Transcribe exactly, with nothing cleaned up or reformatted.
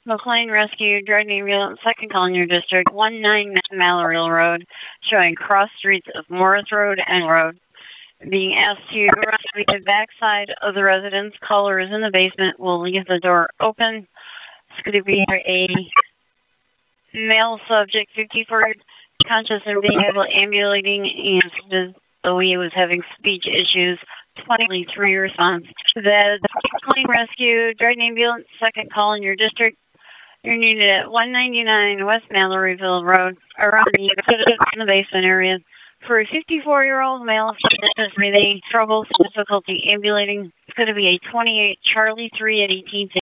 McLean Rescue, Drug Ambulance, second call in your district, one nine Mallory Road, showing cross streets of Morris Road and Road. Being asked to run to the backside of the residence. Caller is in the basement. Will leave the door open. It's going to be a male subject, fifty-four, conscious and being able ambulating, and though he was having speech issues. twenty-three response. That McLean Rescue, Drug Ambulance, second call in your district. You're needed at one ninety-nine West Malloryville Road, around the, in the basement area. For a fifty-four-year-old male with breathing troubles, difficulty ambulating, it's going to be a twenty-eight Charlie three at eighteenth.